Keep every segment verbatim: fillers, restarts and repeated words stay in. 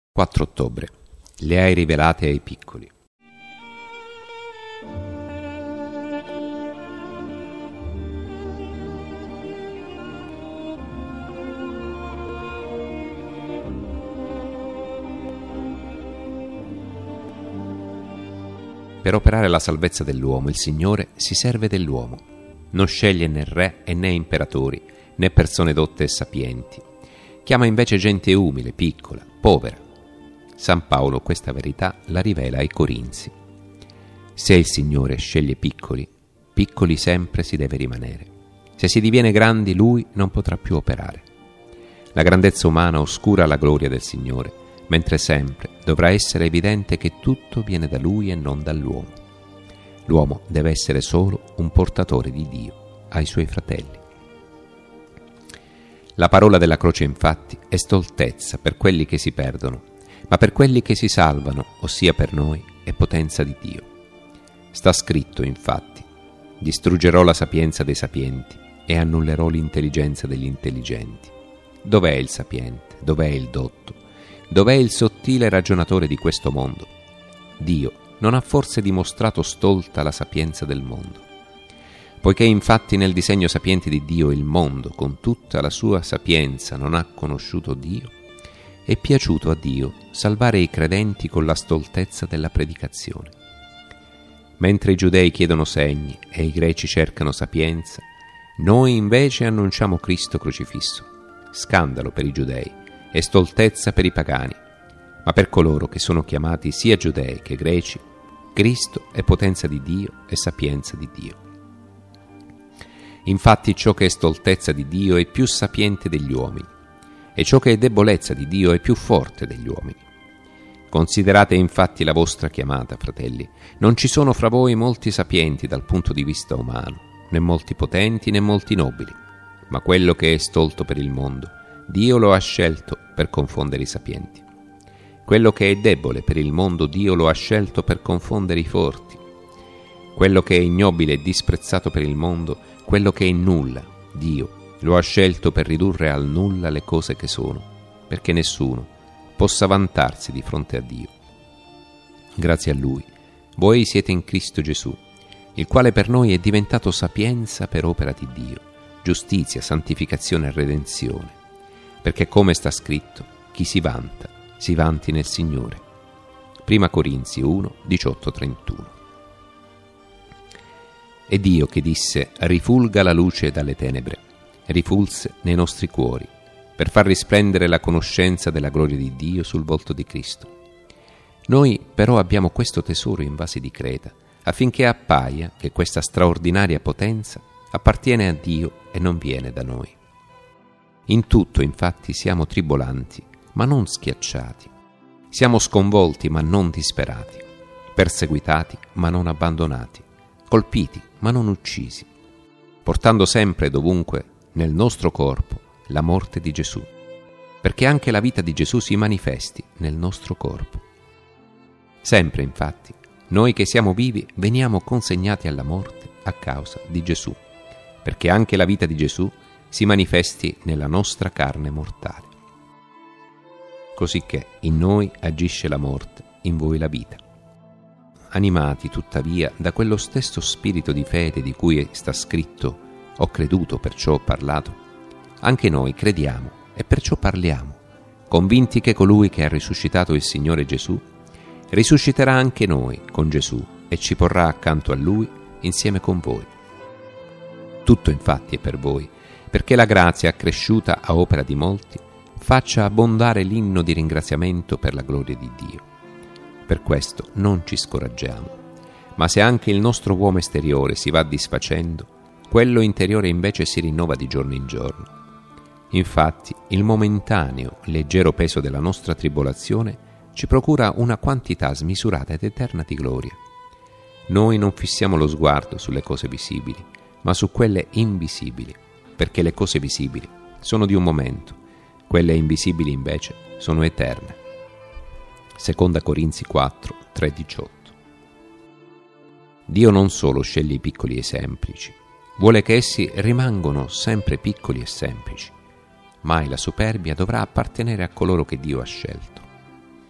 quattro ottobre. Le hai rivelate ai piccoli. Per operare la salvezza dell'uomo, il Signore si serve dell'uomo. Non sceglie né re e né imperatori, né persone dotte e sapienti. Chiama invece gente umile, piccola, povera. San Paolo questa verità la rivela ai Corinzi. Se il Signore sceglie piccoli, piccoli sempre si deve rimanere. Se si diviene grandi, Lui non potrà più operare. La grandezza umana oscura la gloria del Signore, mentre sempre dovrà essere evidente che tutto viene da Lui e non dall'uomo. L'uomo deve essere solo un portatore di Dio ai suoi fratelli. La parola della croce, infatti, è stoltezza per quelli che si perdono, ma per quelli che si salvano, ossia per noi, è potenza di Dio. Sta scritto, infatti: distruggerò la sapienza dei sapienti e annullerò l'intelligenza degli intelligenti. Dov'è il sapiente? Dov'è il dotto? Dov'è il sottile ragionatore di questo mondo? Dio non ha forse dimostrato stolta la sapienza del mondo? Poiché infatti nel disegno sapiente di Dio il mondo, con tutta la sua sapienza, non ha conosciuto Dio, è piaciuto a Dio salvare i credenti con la stoltezza della predicazione. Mentre i giudei chiedono segni e i greci cercano sapienza, noi invece annunciamo Cristo crocifisso, scandalo per i giudei e stoltezza per i pagani, ma per coloro che sono chiamati sia giudei che greci, Cristo è potenza di Dio e sapienza di Dio. Infatti ciò che è stoltezza di Dio è più sapiente degli uomini, e ciò che è debolezza di Dio è più forte degli uomini. Considerate infatti la vostra chiamata, fratelli. Non ci sono fra voi molti sapienti dal punto di vista umano, né molti potenti né molti nobili, ma quello che è stolto per il mondo, Dio lo ha scelto per confondere i sapienti. Quello che è debole per il mondo, Dio lo ha scelto per confondere i forti. Quello che è ignobile e disprezzato per il mondo, quello che è nulla, Dio lo ha scelto per ridurre al nulla le cose che sono, perché nessuno possa vantarsi di fronte a Dio. Grazie a Lui, voi siete in Cristo Gesù, il quale per noi è diventato sapienza per opera di Dio, giustizia, santificazione e redenzione. Perché come sta scritto, chi si vanta, si vanti nel Signore. Prima Corinzi uno, diciotto trentuno. È Dio che disse: rifulga la luce dalle tenebre, rifulse nei nostri cuori, per far risplendere la conoscenza della gloria di Dio sul volto di Cristo. Noi però abbiamo questo tesoro in vasi di creta, affinché appaia che questa straordinaria potenza appartiene a Dio e non viene da noi. In tutto, infatti, siamo tribolanti, ma non schiacciati. Siamo sconvolti, ma non disperati. Perseguitati, ma non abbandonati. Colpiti, ma non uccisi. Portando sempre e dovunque nel nostro corpo la morte di Gesù, perché anche la vita di Gesù si manifesti nel nostro corpo. Sempre, infatti, noi che siamo vivi veniamo consegnati alla morte a causa di Gesù, perché anche la vita di Gesù si manifesti nella nostra carne mortale. Cosicché in noi agisce la morte, in voi la vita. Animati tuttavia da quello stesso spirito di fede di cui sta scritto: ho creduto, perciò ho parlato, anche noi crediamo e perciò parliamo, convinti che colui che ha risuscitato il Signore Gesù risusciterà anche noi con Gesù e ci porrà accanto a Lui insieme con voi. Tutto infatti è per voi, perché la grazia accresciuta a opera di molti faccia abbondare l'inno di ringraziamento per la gloria di Dio. Per questo non ci scoraggiamo, ma se anche il nostro uomo esteriore si va disfacendo, quello interiore invece si rinnova di giorno in giorno. Infatti il momentaneo, leggero peso della nostra tribolazione ci procura una quantità smisurata ed eterna di gloria. Noi non fissiamo lo sguardo sulle cose visibili, ma su quelle invisibili, perché le cose visibili sono di un momento, quelle invisibili invece sono eterne. Seconda Corinzi quattro, tre diciotto. Dio non solo sceglie i piccoli e semplici, vuole che essi rimangano sempre piccoli e semplici. Mai la superbia dovrà appartenere a coloro che Dio ha scelto.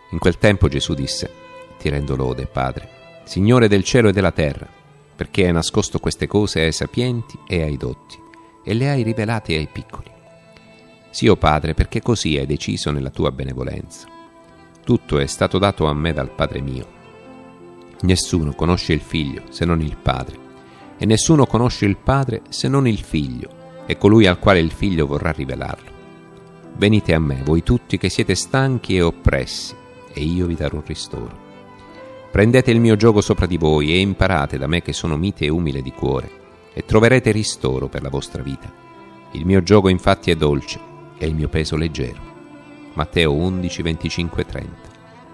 In quel tempo Gesù disse: Ti rendo lode, Padre, Signore del cielo e della terra, perché hai nascosto queste cose ai sapienti e ai dotti, e le hai rivelate ai piccoli. Sì, o Padre, perché così hai deciso nella tua benevolenza. Tutto è stato dato a me dal Padre mio. Nessuno conosce il Figlio se non il Padre, e nessuno conosce il Padre se non il Figlio, e colui al quale il Figlio vorrà rivelarlo. Venite a me, voi tutti che siete stanchi e oppressi, e io vi darò ristoro. Prendete il mio giogo sopra di voi e imparate da me che sono mite e umile di cuore, e troverete ristoro per la vostra vita. Il mio giogo infatti è dolce e il mio peso leggero. Matteo undici, venticinque, trenta.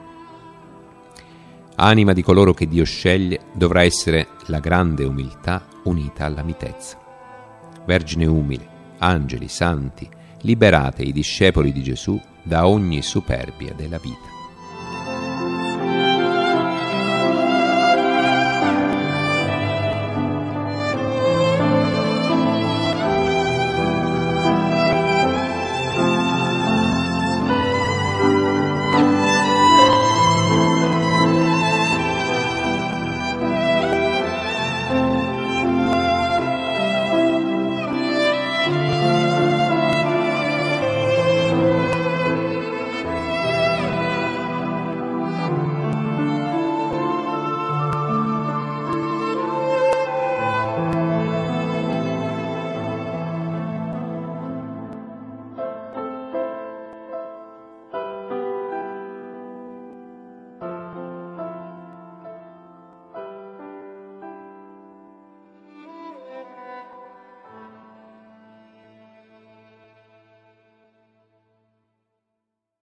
Anima di coloro che Dio sceglie dovrà essere la grande umiltà unita alla mitezza. Vergine umile, angeli, santi, liberate i discepoli di Gesù da ogni superbia della vita.